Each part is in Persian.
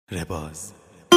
رباز.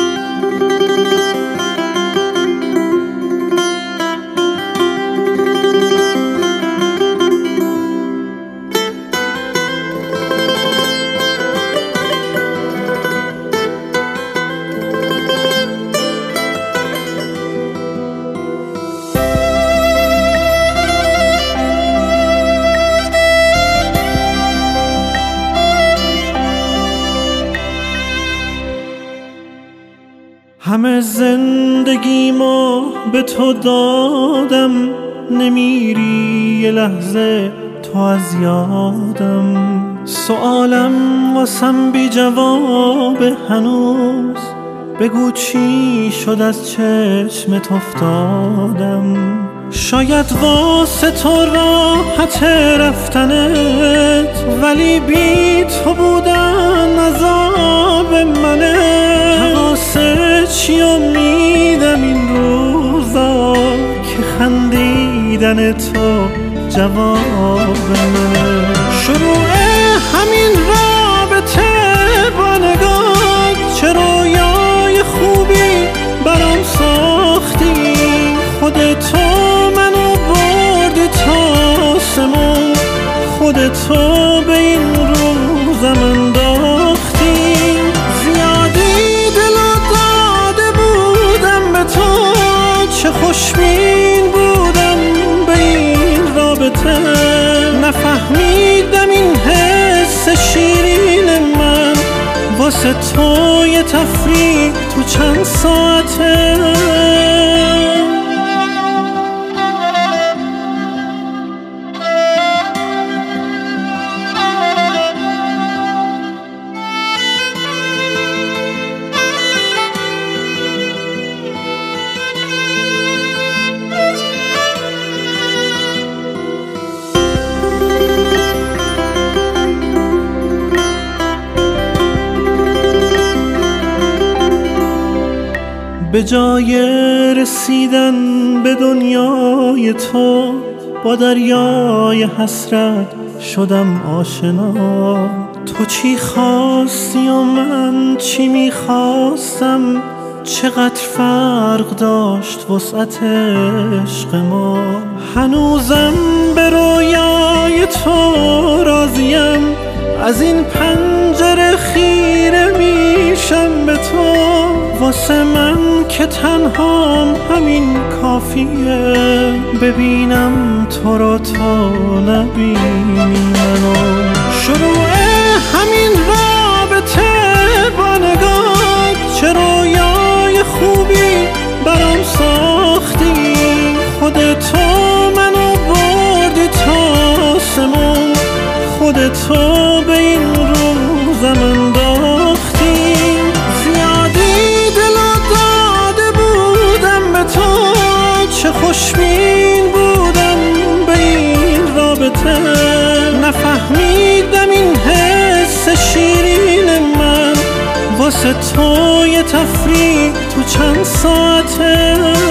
همه زندگیمو به تو دادم، نمیری یه لحظه تو از یادم. سوالم واسم بی جواب هنوز، بگو چی شد از چشمت افتادم. شاید واسه تو راحت رفتنت، ولی بی تو بودن عذاب منه. واسه چی امیدم این روزا که خندیدن تو جواب منه. شروع همین رابطه با نگاه، چه رویای خوبی برام ساختی. خودتو منو بردی تا آسمون، خودتو به این روزم انداختی. زیادی دلو داده بودم به تو، چه خوشبین بودم به این رابطه. نفهمیدم این حس شیرین من واسه تو یه تفریح تو چند ساعته. به جای رسیدن به دنیای تو، با دریای حسرت شدم آشنا. تو چی خواستی و من چی میخواستم، چقدر فرق داشت وسعت عشق ما. هنوزم به رویای تو راضیم، از این پنجره خیره میشم به تو. واسه من که تنهام همین کافیه، ببینم تو رو تا نبینی منو. شروع همین رابطه با نگاه، چه رویای خوبی برام ساختی. خودتو منو بردی تا آسمون، خودتو به این روزم انداختی. چه خوشبین بودم به این رابطه. نفهمیدم این حس شیرین من واسه تو یه تفریح تو چند ساعته.